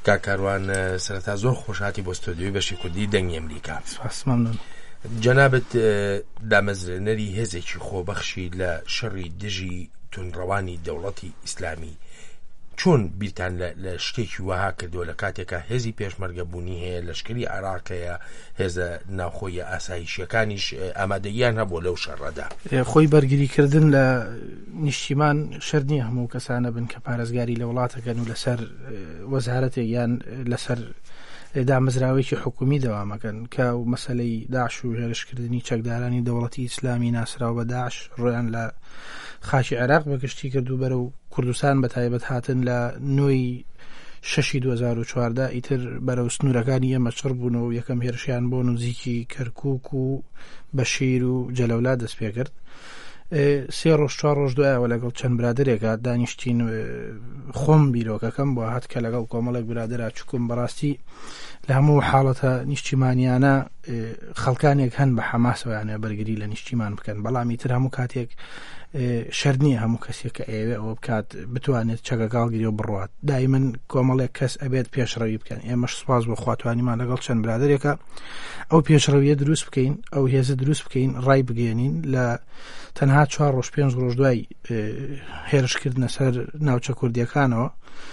کاکاروان سەرەتا زۆر خۆشهاتی بۆ ستۆدیۆی بەشی کوردی دەنگی ئەمریکا. جەنابەت دامەزرێنەری هێزێکی خۆبەخشی لە شەڕی دژی تونڕەوانی دەوڵەتی ئیسلامی، چۆن بیرتان لە شتێکی وەها کردووە لە کاتێکە هێزی پێشمەرگە بوونی هەیە، لەشکری عێراقەیە، هێزە ناوخۆیە ئاسایشیەکانیش ئامادەیان هەبوو لەو شەڕەدا؟ خۆی بەرگریکردن لە نیشتیمان شەر نییە هەموو کەسانە بن کە پارێزگاری لە وڵاتەکەن و لەسەر وەزارەتێک یان لەسەر دامەزراوێکی حکومی دەوامەکەن کە و مەسەلەی داعش و هێرشکردنی چەکدارانی دەوڵەتی ئیسلامی ناسراو بە داعش ڕۆیان لە خاکی عێراق بەگشتی کردو بەرەو کوردستان بە تایبەت هاتن لە نۆی 6 2014 ئیتر بەرەو سنوورەکانی ئێمە چڕ بوون و یەکەم هێرشیان بۆ نزیکی کەرکووک و بەشیر و جەلەولا دەست پێ کرد. 3 ڕۆژ 4 ڕۆژ دوایەوە لەگەڵ چەند برادرێکە دانیشتین خۆم بیرۆکەکەم بۆ هات کە لەگەڵ کۆمەڵێک برادرە چووکم بەڕاستی لە هەموو حاڵەتە نیشتیمانیانە خەڵکانێک هەن بە حەماسەوەیانە بەرگری لە نیشتیمان بکەن، بەڵامی تر هەموو کاتێک شەر نییە هەموو کەسێک کە ئێوێ ئەوە بکات بتوانێت چەکەکاڵگیری و بڕوات. دایمەن کۆمەڵێک کەس ئەبێت پێشڕەوی بکەن. ئێمەش سوپاس بۆ خواتوانیمان لەگەڵ چەند برادرێکە ئەو پێشڕەویە دروست بکەین، ئەو هێزە دروست بکەین، ڕای بگەێنین لە تەنها 4 ڕۆژ 5 ڕۆژ دوای هێرشکردنە سەر ناوچە کوردیەکانەوە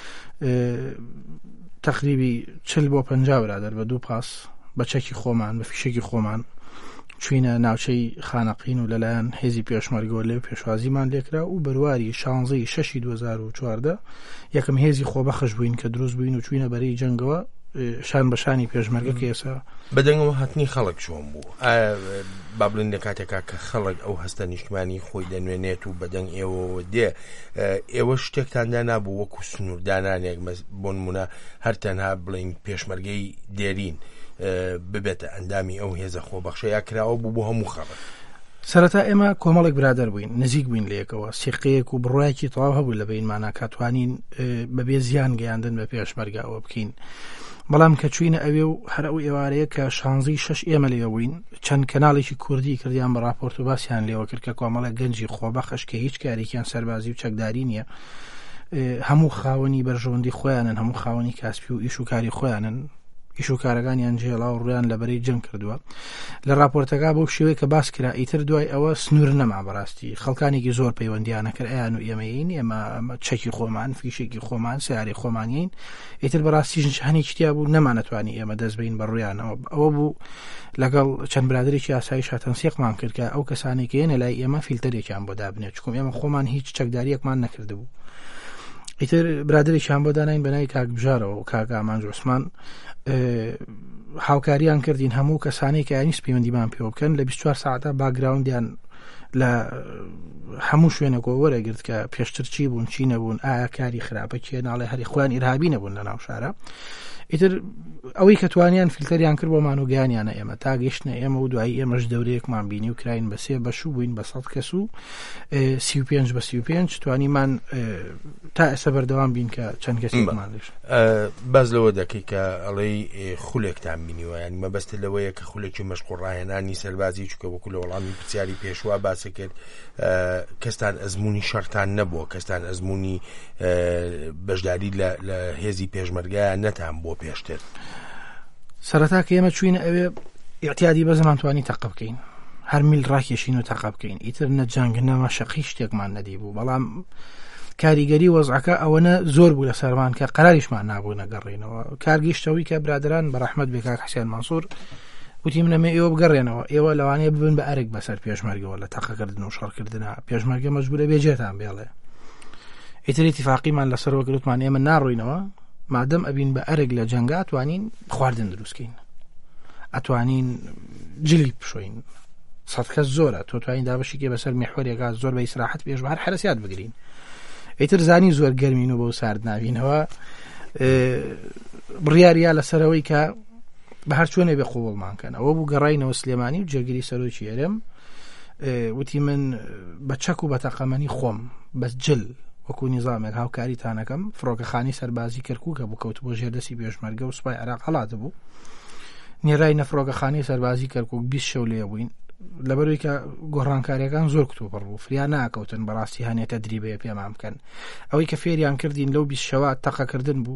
تقریبی 40 بۆ 50 برادر بە 2 پاس بە چەکی خۆمان بە فیشێکی خۆمان چوینە ناوچەی خانەقین و لەلایەن هێزی پێشمەرگەوە لێ پێشوازیمان لێکرا و بەرواری 16 6 2014 یەکەم هێزی خۆبەخش بووین کە دروست بووین و چوینە بەرەی جەنگەوە شان بەشانی پێشمەرگە کە ئێستا بەدەنگەوە هاتنی خەڵک چۆن بوو؟ با بڵین لە کاتێکا کە خەڵک ئەو هەستە نیشتمانی خۆی دەنوێنێت و بەدەنگ ئێوە دێ، ئێوە شتێکتاندا نابوو وەکو سنووردانانێک بۆ نمونە هەر تەنها بڵین پێشمەرگەی دێرین ببێتە ئەندامی ئەو هێزە خۆبەخشە یا کراوە بوو بۆ هەموو خەڵک؟ سەرەتا ئێمە کۆمەڵێک برادر بووین، نزیک بووین لەیەکەوە، سیقەیەک و بڕایەکی تەواو هەبوو لە بینمانە کاتوانین بەبێ زیان گەیاندن بە پێشمەرگەوە بکەین. بەڵام کە چوینە ئەوێ و هەر ئەو ئێوارەیە کە 16 6 ئێمە لێوە بووین، چەند کەناڵێکی کوردی کردیان بە راپۆرت و باسییان لێوە کرد کە کۆمەڵێک گەنجی خۆبەخش کە هیچ کارێکیان سەربازی و چەکداری نییە، هەموو خاوەنی بەرژەوەندی خۆیانن، هەموو خاوەنی کاسپی و ئیش و کاری خۆیانن، ئیش و کارەکانیان جێڵا و ڕویان لەبەرەی جەنگ کردووە. لە راپۆرتەکە بەو شێوەیە کە باس کرا ئیتر دوای ئەوە سنوور نەما بەڕاستی خەڵکانێکی زۆر پەیوەندیانە کرد ئەیان و ئێمەین، ئێمە چەکی خۆمان، فیشێکی خۆمان، سیارەی خۆمانین، ئیتر بەڕاستیش هەنێکی تیا بوو نەمانەتوانی ئێمە دەست بین بە ڕویانەوە. ئەوە بوو لەگەڵ چەند برادێکی ئاسایش تەنسیقمان کرد کە ئەو کەسانێک هێنە لای ئێمە فیلتەرێکیان بۆ دابنێت، چونکە ئێمە خۆمان هیچ چەکداریەکمان نەکردبوو. ئیتر برادێکیان بۆ داناین بەناوی کاک بژارەوە و کاک ئامانج عوسمان هاوکاریان کردین هەموو کەسانەی کە یانیست پەیوەندیمان پێوە بکەن لە 24 ساعتە باگراوندیان لە هەموو شوێنێکەوە وەرەگرت کە پێشتر چی بوون چی نەبوون، ئایا کاری خراپە کێ، ناڵێ هەری خۆیان ئیرهابی نەبوون لە ناو شارە. ئیتر ئەوەی کە توانیان فیلتەریان کرد بۆمان و گیانیانە ئێمە تا گەیشتنە ئێمە و دوایی ئێمەش دەورەیەکمان بینی و کراین بە 3 بەش و بووین بە 100 کەس و 35 بە 35 توانیمان تا ئێستا بەردەوام بین کە چەند کەسێکمان لێش. باز لەوە دەکەی کە ئەڵێی خولێکتان بینیوە، یانی مەبەستە لەوەیە کە خولێکی مەشقوڵ ڕاهێنانی سەربازی چووکە وەکو لە وەڵامی پرسیاری پێشوا باسە کرد، کەستان ئەزمموی شەرتان نەبووە، کەستان ئەزمموی بەشداری لە هێزی پێشمەرگایە نەتان بۆ پێشتر؟ سەرەتا کە ئێمە چوینە ئەوێ ئیعتیادی بەزمان توانی تەقە بکەین، هەر میل ڕاکێشین و تەقە بکەین، ئیتر نەجانگ نەما شەقی شتێکمان نەدی بوو. بەڵام کاریگەری وەزعەکە ئەوەنە زۆر بوو لە سەرمان کە قەراریشمان نابوو نەگەڕێنەوە. کارگەیشتەوەی کە برادران بە ڕەحمەت بێ کاک حسێن مانسوور وتی منەمێ ئێوە بگەڕێنەوە، ئێوە لەوانەیە ببن بە ئەرێک بەسەر پێشمەرگەوە لە تەقەکردن و شەڕکردنە، پێشمەرگە مەجبورە بێجێتان بێڵێ. ئیتر ئیتیفاقیمان لەسەرەوە گرتمان ئێمە ناڕۆینەوە مادەم ئەبین بە ئەرێک لە جەنگا توانین خواردن دروستکەین، ئەتوانین جلی بشۆین، 100 کەس زۆرە، تۆ توانین دابەشێکی بەسەر میحوەرێکا زۆر بە ئیسراحەت پێش هەر حرەسیات بگرین. ئیتر زانی زۆر گەرمین و بەو سارد ناوینەوە بڕیاریا لەسەرەوەی کە بە هەر چۆنێ بێ قوڵمان کەن. ئەوە بوو گەڕاینەوە سلێمانی و جێگیری سەرۆکی هەرێم، وتی من بە چەک و بە تەقەمەنی خۆم بەس جل وەکو نیزامێک هاوکاریتانەکەم. فڕۆکەخانی سەربازی کەرکووکە بوو کەوت بۆ ژێردەسی پێشمەرگە و سوپای عێراق هەڵاتە بوو، نێرای نەفرۆکەخانی سەربازی کەرکووک 20 شەو لێ بووین، لەبەرەوەی کە گۆڕانکاریەکان زۆر کتوبڕ بوو، فریا ناکەوتن بەڕاستی هەنێتە دریبەیە پێمان بکەن. ئەوەی کە فێریان کردین لەو 20 شەوە تەقەکردن بوو،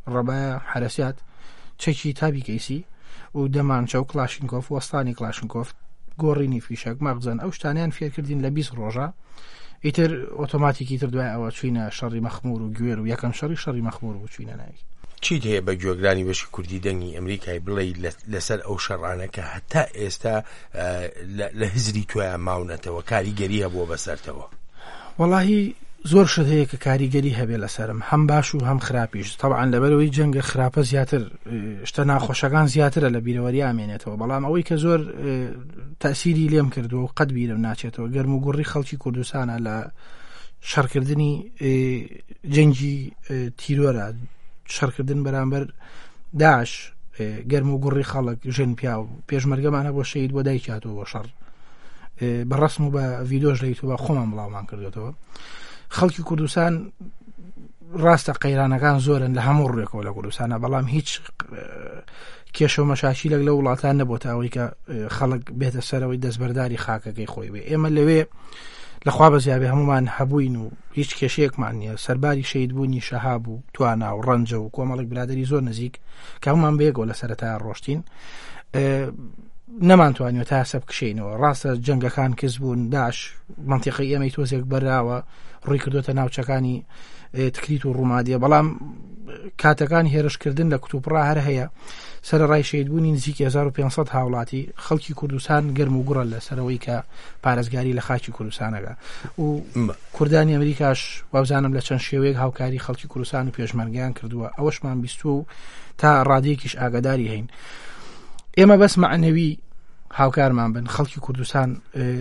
ڕەبایە حرەسیات چەکی تابی کەیسی و دەمانچە و کلاشینکۆف وەستانی کلاشینکۆف گۆڕینی فیشک مەغزن ئەو شتانیان فێرکردین لە 20 ڕۆژە ئیتر ئۆتۆماتیکی تر دوای ئەوە چوینە شەڕی مەخمور و گوێر و یەکەم شەڕی مەخمور و چوینە ناوی. چیت هەیە بە گوێگرانی بەشی کوردی دەنگی ئەمریکای بڵێ لەسەر ئەو شەڕانەکە هەتا ئێستا لە هزری تویان ماونەتەوە کاریگەری هەبووە بەسەرتەوە؟ وەڵاهی زۆر شت هەیە کە کاریگەری هەبێ لەسرم هەم باش و هەم خراپیش طبعاً لەبەرەوەی جەنگە خراپە زیاتر شتە ناخۆشەکان زیاترە لە بیرەوەری ئامێنێتەوە بەڵام ئەوەی کە زۆر تەسیری لێم کردو و قەت بیرم ناچێتەوە گەرم و گوڕی خەڵکی کوردستانە لە شەڕکردنی جەنگی تیرۆرە شەڕکردن بەرامبەر داعش گەرم و گوڕی خەڵک ژن پیا و پێشمەرگەمانە بۆ شەید بۆ دایکاتەوە بۆ شەڕ بەڕسم و بە ڤیدۆژ لە یوتیوب خۆمان بڵاومان کردوێتەوە. خەڵکی کوردستان ڕاستە قەیرانەکان زۆرن لە هەموو ڕێکەوە لە کوردستانە بەڵام هیچ کێشە و مەشاکیلێک لە وڵاتان نەبووە ئەوەی کە خەڵک بێتە سەرەوەی دەستبەرداری خاکەکەی خۆی بێ. ئێمە لەوێ لەخوا بەزیابێ هەمومان هەبووین و هیچ کێشەیەکمان نییە سەرباری شەید بوونی شەهاب و توانا و ڕەنجە و کۆمەڵێک برادری زۆر نزیک کە هەمومان بەیەکەوە لە سەرەتای ڕۆشتین نەمانتوانیوە تا سەب کشینەوە. ڕاستە جەنگەکان کەس بوون داعش منتیقی ئێمەی تۆزێک بەراوە ڕووی کردوتە ناوچەکانی تکریت و ڕوومادیە بەڵام کاتەکان هێرشکردن لە کتوپڕا هەر هەیە سەرڕای شەیدبوونی نزیکی 1500 هاوڵاتی خەڵکی کوردستان گەرم و گوڕە لە سەرەوەی کە پارێزگاری لە خاکی کوردستانەکە و کوردانی ئەمریکاش وابزانم لە چەند شێوەیەک هاوکاری خەڵکی کوردستان و پێشمەرگیان کردووە ئەوەشمان بیستوو تا ڕادەیەکیش ئاگاداری هەین. ئێمە بەس معنەوی هاوکارمان بن خەڵکی کوردستان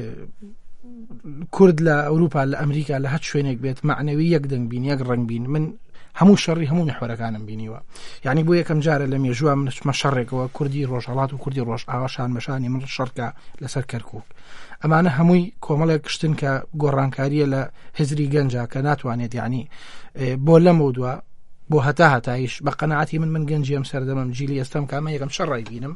کورد لە ئەوروپا لە ئەمریکا لە هەت شوێنێک بێت معنەوی یەک دەنگ بین یەک ڕنگ بین. من هەموو شەڕی هەموو محوەرەکانم بینیوە یعنی بۆ یەکەم جارە لە مێژووە منچمە شەڕێکەوە کوردی ڕۆژهەڵات و کوردی ڕۆژ ئاواشان بەشانی من شەڕکە لەسەر کەرکووک ئەمانە هەمووی کۆمەڵێک کشتن کە گۆڕانکاریە لە هزری گەنجە کە ناتوانێت یعنی بۆ لەمە دووە بۆ هەتایش بە قەنەعەتی من گەنجیم سەردەمەم جیلی ئێستام کامە یەکەم شەڕای بینم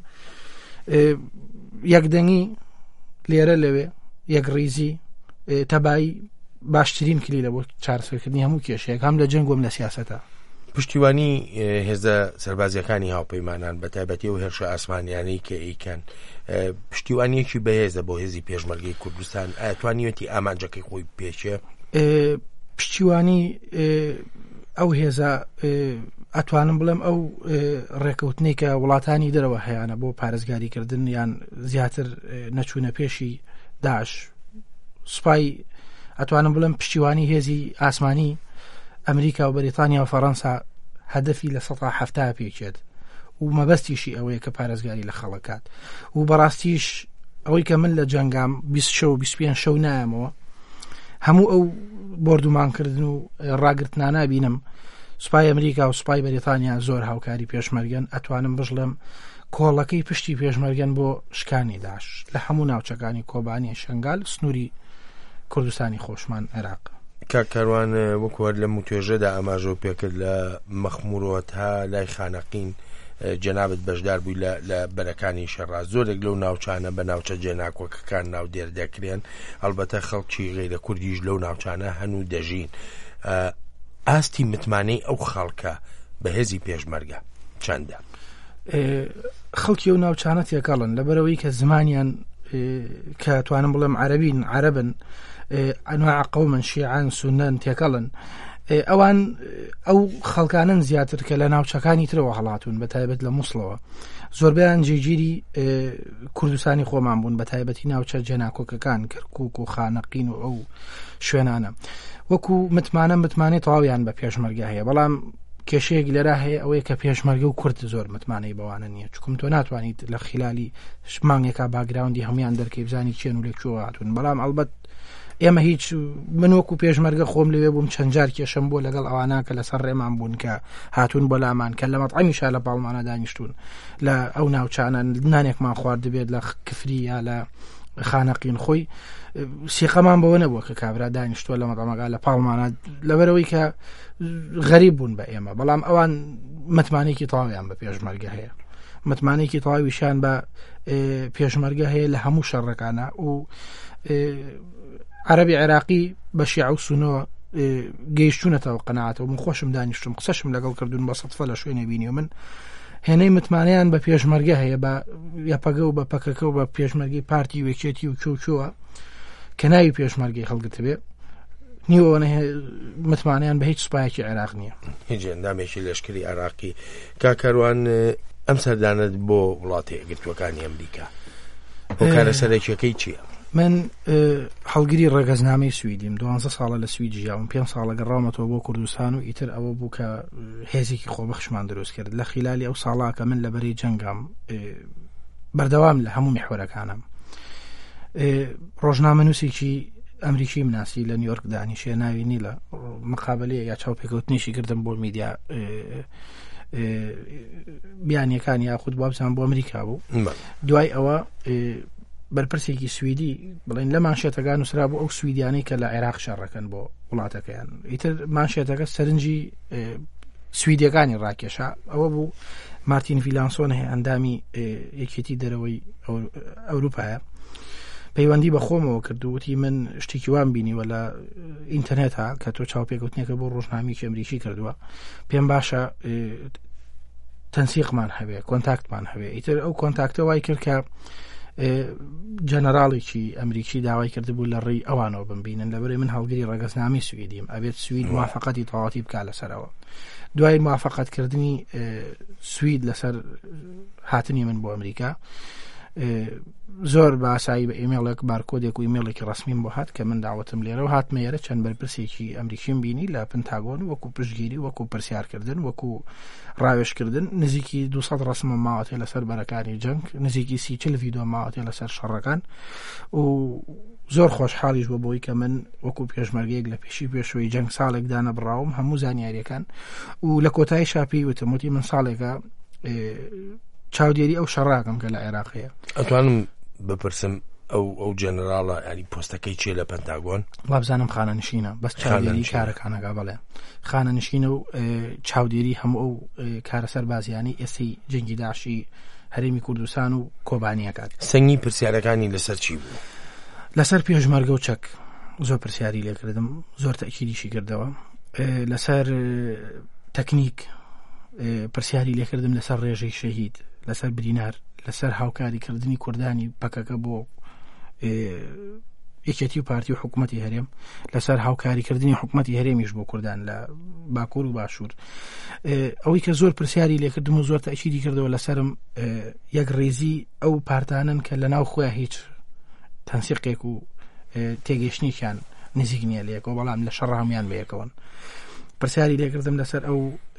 یەکدەنگی لێرە لەوێ یەک ڕیزی تەبایی باشترین کلیلە بۆ چارەسەرکردنی هەموو کێشەیەک هەم لە جەنگ و لە سیاسەتە. پشتیوانی هێزە سەربازیەکانی هاوپەیمانان بە تایبەتی و هێرشە ئاسمانیانەی کە ئەیکەن پشتیوانیەکی بەهێزە بۆ هێزی پێشمەرگەی کوردستان ئەتوانیوەتی ئامانجەکەی خۆی پێچێ؟ پشتیوانی ئەو هێزە ئەتوانم بڵێم ئەو ڕێکەوتنەی کە وڵاتانی دەرەوە هەیەە بۆ پارێزگاریکردن یان زیاتر نەچوونە پێشی داعش سوپای ئەتوانم بڵێم پشتیوانی هێزی ئاسمانی ئەمریکا و بەریتانیا و فەڕەنسا هەدەفی لە 170 پێچێت و مەبەستیشی ئەوەیە کە پارێزگاری لە خەڵکات و بەڕاستیش ئەوەی کە من لە جەنگام 20 شەو 25 شەو نایەمەوە هەموو ئەو بردومانکردن و ڕاگرتنانە بینم سوپای ئەمریکا و سوپای بەریتانیا زۆر هاوکاری پێشمەرگەن ئەتوانم بژڵم کۆڵەکەی پشتی پێشمەرگەن بۆ شکانی داعش لە هەموو ناوچەکانی کۆبانی شنگال سنووری کوردستانی خۆشمان عێراق. کاکەروان وەکوەر لە موتێژەدا ئاماژە پێکرد لە مەخمورەوە تا لای خانەقین جەنابەت بەشدار بووی لە بەرەکانی شەڕا زۆرێک لەو ناوچانە بە ناوچە جێناکۆکەکان ناو دێردەکرێن ئەلبەتە خەڵکی غەیرە کوردیش لەو ناوچانە هەنوو دەژین. ئاستی متمانەی ئەو خەڵکە بە هێزی پێشمەرگە چەندە؟ خەڵکی ئەو ناوچانە تێکەڵن لەبەرەوەی کە زمانیان کە توانم بڵێم عەرەبین عەرەبن ئەنواع قەومن شیعان سونەن تێکەڵن ئەوان ئەو خەڵکانن زیاتر کە لە ناوچەکانی ترەوە هەڵاتون بە تایبەت لە مووسڵەوە زۆربیان جێگیری کوردستانی خۆمان بوون بە تایبەتی ناوچە جێناکۆکەکان کەرکووک و خانەقین و ئەو شوێنانە وەکو متمانەی تەواویان بە پێشمەرگە هەیە بەڵام کێشەیەک لێرا هەیە ئەوەیە کە پێشمەرگە و کورد زۆر متمانەی بەوانە نییە چکم تۆ ناتوانیت لە خلالی مانگێکا باگراوندی هەمویان دەرکەی بزانی چێن و لێکوێ هاتوون بەڵام ئەلبەت ئێمە هیچ من وەکو پێشمەرگە خۆم لەوێ بووم چەند جار کێشەم بۆ لەگەڵ ئەوانە کە لەسەر ڕێمان بوون کە هاتوون بۆ لامان کە لە مەطعەمیشا لە پاڵمانە دانیشتون لە ئەو ناوچانە نانێکمان خوارد دەبێت لە کفری یا لە خانەقین خۆی سیقەمان بەوە نەبووە کە کابرا دانیشتووە لە مەطعەمەکە لە پاڵمانە لەبەرەوەی کە غەریب بوون بە ئێمە بەڵام ئەوان متمانێکی تەواویان بە پێشمەرگە هەیە متمانێکی تەواویشان بە پێشمەرگە هەیە لە هەموو شەڕەکانە و عەرەبی عێراقی بە شیعە و سونەوە گەیشتونەتەوە قەناعەتەوە من خۆشم دانیشتم قسەشم لەگەڵ کردوون بە سەدفە لە شوێنە بینی و من هێنەی متمانیان بە پێشمەرگە هەیە بە یاپەگە و بە پەکەکە و بە پێشمەرگی پارتی وێکێتی و کۆچووە کە ناوی پێشمەرگەی هەڵگرت بێ نیوەوەە متمانیان بە هیچ سوپایەکی عێراق نییە هیچ ئەندامێکی لەشکری عێراقی کاکەروان ئەم سەردانت بۆ وڵاتی یەکگرتووەکانی ئەمریکا بۆ کارە سەرەکیەکەی چییە؟ من هەڵگری ڕێگەزنامەی سویدیم 12 ساڵە لە سوید ژیاوم 5 ساڵە گەڕامەتەوە بۆ کوردستان و ئیتر ئەوە بوو کە هێزێکی خۆبەخشمان دروست کرد لە خلالی ئەو ساڵا کە من لەبەری جەنگام بەردەوام لە هەموو میحوەرەکانم ڕۆژنامە نووسێکی ئەمریکی مناسی لە نیویۆرک دانیشێ ناوی نیلە مقابلەیە یا چاوپێکەوتنیشی کردم بۆ میدیا بیانیەکان یاخود بابزان بۆ ئەمریکا بوو دوای ئەوە بەرپرسێکی سویدی بڵین لە مانشێتەکان نووسرا بۆ ئەو سویدیانەی کە لە عێراق شەڕەکەن بۆ وڵاتەکەیان ئیتر مانشێتەکە سەرنجی سویدیەکانی ڕاکێشا ئەوە بوو مارتین ڤیلانسۆن هەیە ئەندامی یەکێتی دەرەوەی ئەوروپایە پەیوەندی بە خۆمەوە کردووتی من شتێکی وان بینیوە لە ئینتەرنێتە کە تۆ چاوپێکوتنێکە بۆ ڕۆژنامەیەکی ئەمریکی کردووە پێم باشە تەنسیقمان هەبێ کۆنتاکتمان هەبێ ئیتر ئەو کۆنتاکتە وای کرد کە جەنەراڵێکی ئەمریکی داوای کردبوو لە ڕێی ئەوانەوە بمبینن لەبەرەی من هەڵگری ڕێگەزنامی سویدیم ئەبێت سوید موافقەتی تەواتی بکا لەسەرەوە دوای موافقەتکردنی سوید لەسەر هاتنی من بۆ ئەمریکا زۆر بە ئاسایی بە ئیمێڵێک بارکۆدێک و ئیمێڵێکی ڕسمیم بۆ هات کە من داوەتم لێرە و هاتمەیەرە چەند بەرپرسێکی ئەمریکیم بینی لە پنتاگۆن وەکو پشتگیری وەکو پرسیارکردن وەکو ڕاوێشکردن نزیکی 200 ڕسمە ماوەتێ لەسەر بەرەکانی جەنگ نزیکی 30 ڤیدۆ ماوەتێ لەسەر شەڕەکان و زۆر خۆشحاڵیش بۆ بۆی کە من وەکو پێشمەرگەیەک لە پێشی پێشەوەی جەنگ ساڵێک دانەبڕاوم هەموو زانیاریەکان و لە کۆتایی شاپی وتموتی من ساڵێکە چاودێری ئەو شەڕاکەم کە لە عێراقەیە ئەتوانم بپرسم ئەو جەنەراڵە ینی پۆستەکەی چیە لە پەنتاگۆن وابزانم خانەنشینە بەس چاودێری کارەکانەکە بەڵێ خانەنشینە و چاودێری هەموو ئەو کارە سەربازیانی ئێستەی جەنگی داعشی هەرێمی کوردستان و کۆبانیەکات سەنگی پرسیارەکانی لەسەر چی بوو؟ لەسەر پێشمەرگە و چەک زۆر پرسیاری لێکردم زۆر تەکیدیشی کردەوە لەسەر تەکنیک پرسیاری لێکردم لەسەر ڕێژەی شەهید لەسەر برینار لەسەر هاوکاریکردنی کوردانی پەکەکە بۆ یەکێتی و پارتی و حکوومەتی هەرێم لەسەر هاوکاریکردنی حکوومەتی هەرێمیش بۆ کوردان لە باکوور و باشوور ئەوەی کە زۆر پرسیاری لێکردم و زۆر تەکیدی کردەوە لەسەرم یەک ڕێزی ئەو پارتانن کە لە ناو خۆیان هیچ تەنسیقێک و تێگەشتنیشیان نزیک نییە لەیەکەوە بەڵام لە شەڕ هەمویان بەیەکەوە پرسیاری لێکردم لەسەر ئەو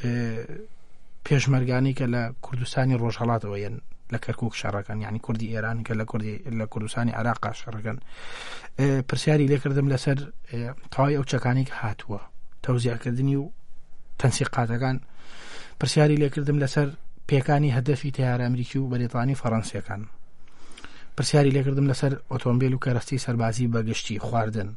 پێشمەرگانی کە لە کوردستانی ڕۆژهەڵاتەوە یەن لە کەرکووک شەڕەکەن یعنی کوردی ئێران کە لە کوردستانی عێراق شەڕەکەن پرسیاری لێکردم لەسەر تەواوی ئەو چەکانی کە هاتووە تەوزیعکردنی و تەنسیقاتەکان پرسیاری لێکردم لەسەر پێکانی هەدەفی تیارە ئەمریکی و بەریتانی فەڕەنسیەکان پرسیاری لێکردم لەسەر ئۆتۆمبیل و کەرەستی سەربازی بەگشتی خواردن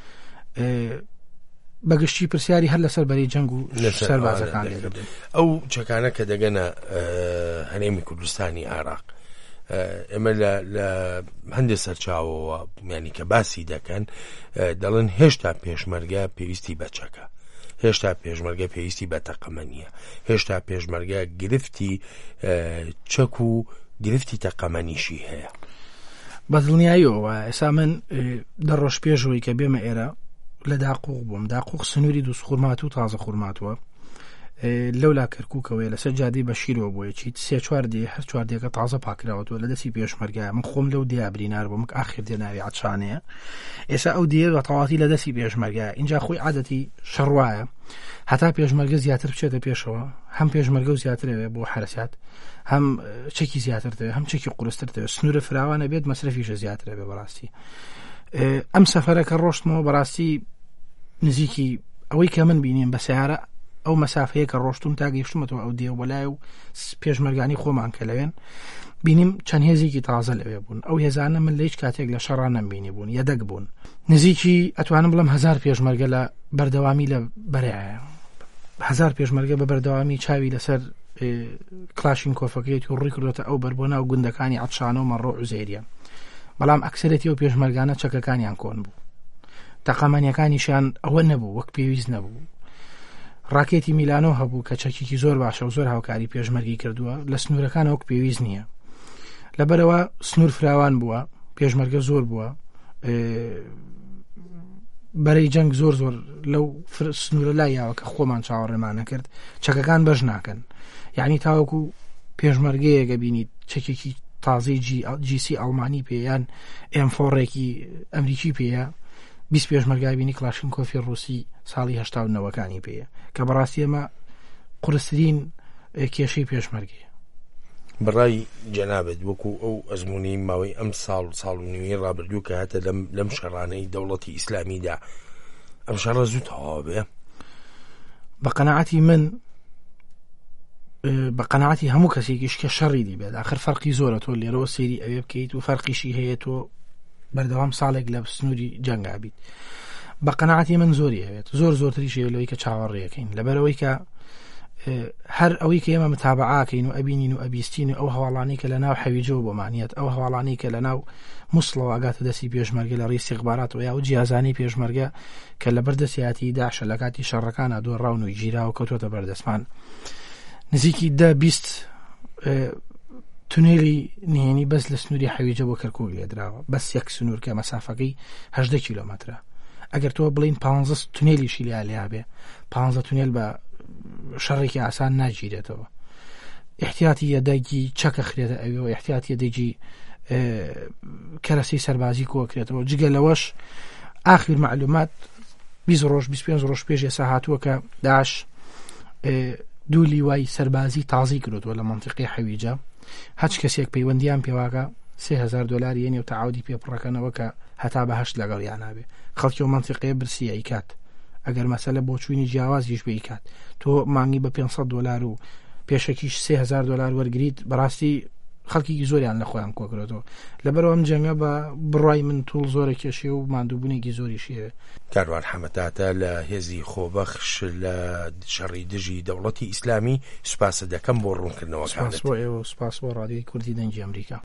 بەگشتی پرسیاری هەر لەسەر بەری جەنگ و سەربازەکان لێکردن ئەو چەکانە کە دەگەنە هەرێمی کوردستانی عێراق ئێمە لە هەندێک سەرچاوەوە یعنی کە باسی دەکەن دەڵێن هێشتا پێشمەرگە پێویستی بە چەکە هێشتا پێشمەرگە پێویستی بە تەقەمە نییە هێشتا پێشمەرگە گرفتی چەک و گرفتی تەقەمەنیشی هەیە بەدڵنیاییەوە ئێستا من دەڕۆژ پێشەوەی کە بێمە ئێرە لە داقوق بووم داقوق سنووری دووس خوورمات و تازە خوورماتوە لەولا کەرکووکەوەی لەسەر جادەی بەشیرەوە بۆیەکی سێ چوار دێ هەر چواردێکە تازە پاکراوەتەوە لە دەستی پێشمەرگایە من خۆم لەو دیابرینار بووم ئاخر دێ ناوی عەچانەیە ئێستا ئەو دێ بە تەواتی لە دەستی پێشمەرگایە اینجا خۆی عادەتی شەڕوایە هەتا پێشمەرگە زیاتر بچێتە پێشەوە هەم پێشمەرگە و زیاترەوێ بۆ حرەسات هەم چەکی زیاترتەوێ هەم چەکی قورسترتەوێ سنوورە فراوانە بێت مەسرەفیشە زیاترەوێ بەڕاستی ئەم سەفەرەکە ڕۆشتمەوە بەڕاستی نزیکی ئەوەی کە من بینیم بە سیارە ئەو مەسافەیە کە ڕۆشتم تا گەیشتمەوە ئەو دێ وەلای و پێشمەرگانی خۆمان کە لەوێن بینیم چەند هێزێکی تازە لەوێ بوون ئەو هێزانە من لە هیچ کاتێک لە شەڕان نەمبینی بوون یەدەک بوون نزیکی ئەتوانم بڵم 1000 پێشمەرگە لە بەردەوامی لە بەرایە 1000 پێشمەرگە بە بەردەوامی چاوی لەسەر کلاشین کۆفەکەیەتی و ڕووی کردوتە ئەو بەربوونا و گوندەکانی عەچانە و مەڕۆ و عوزێریە بەڵام ئەکسەرەتی ئەو پێشمەرگانە چەکەکانیان کۆن بوو تاقامانیەکانیشیان ئەوە نەبوو وەک پێویست نەبوو. ڕاکێتی میلانۆ هەبوو کە چەکێکی زۆر باشە و زۆر هاوکاری پێشمەرگی کردووە لە سنوورەکان وەک پێویست نییە. لەبەرەوە سنوور فراوان بووە، پێشمەرگە زۆر بووە، بەرەی جەنگ زۆر لەو سنوورە لایەوە کە خۆمان چاوەڕێمانە کرد چەکەکان بەش ناکەن. یعنی تاوەکو پێشمەرگەیەکە بینیت چەکێکی تازەی جیسی ئەڵمانی پێیان ئێمفۆڕێکی ئەمریکی پێەیە، 20 پێشمەرگای بینی کلاشینکۆفی ڕووسی ساڵی 89ەکانی پێیە کە بەڕاستی ئەمە قورسترین کێشەی پێشمەرگەیە. بەڕای جەنابەت وەکو ئەو ئەزموونی ماوەی ئەم ساڵ و نیوەی ڕابردوو کە هاتە لەم شەڕانەی دەوڵەتی ئیسلامیدا ئەم شەڕە زوو تەواو بێ؟ بە قەناعەتی من، بە قەناعەتی هەموو کەسێکیش کە شەڕی دیبێت ئاخر فەرقی زۆرە تۆ لێرەوە سێری ئەوێ بکەیت و فەرقیشی هەیە تۆ بەردەوام ساڵێک لە سنووری جەنگا بیت. بە قەناعەتی من زۆری هەوێت، زۆرتریش لەوەی کە چاوەڕێەکەین، لەبەرەوەی کە هەر ئەوەی کە ئێمە متابعاکەین و ئەبینین و ئەبیستین و ئەو هەواڵانەی کە لە ناو حەویجە و بۆمانیەت، ئەو هەواڵانەی کە لە ناو مووسڵەوە ئاگاتە دەستی پێشمەرگە لە ڕێی استیخباراتەوە یا و جیازانی پێشمەرگە کە لە بەردەستیاتی داعشە لە کاتی شەڕەکانە دۆڕاون و گیرا و کەوتۆتە بەردەستمان، نزیکی 10-20 تونێلی نهێنی بەس لە سنووری حەویجە بۆ کەرکووک لێدراوە، بەس یەک سنوور کە مەسافەکەی 18 کیلۆمەترە. ئەگەر تۆ بڵین 15 تونێلیشی لیا بێ، 15 تونێل بە شەڕێکی ئاسان ناگیرێتەوە. احتیاتی یەدەگی چەکە خرێتە ئەوێەوە، احتیاتی یەدەگی کەرەسی سەربازی کۆکرێتەوە. جگە لەوەش ئاخر معلومات 20 ڕۆژ 25 ڕۆژ پێش ئێستا هاتووە کە داعش 2 لیوای سەربازی تازی کردووە لە منتیقی حەویجە. هەچ کەسێک پەیوەندیان پێواکە $3000 یەنی و تەعاودی پێپڕەکەنەوە کە هەتا بەهەشت لەگەڵیان نابێ. خەڵکی و منتیقەیە برسیە ئیکات ئەگەر مەسەلە بۆ چووینی جیاوازیش بە ئیکات تۆ مانگی بە $500 و پێشەکیش $3000 وەرگریت، بەڕاستی خەڵکی زۆریان لە خۆیان کۆکرێتەوە. لەبەرەوە ئەم جەنگە بە بڕای من توڵ زۆرە کێشێ و ماندووبوونێکی زۆریشیە. کاروان حەمەتاتە لە هێزی خۆبەخش لە شەڕی دژی دەوڵەتی ئیسلامی سوپاس دەکەم بۆ ڕوونکردنەوەکانت. سپاس بۆ ڕادیۆی کوردی دەنگی ئەمریکا.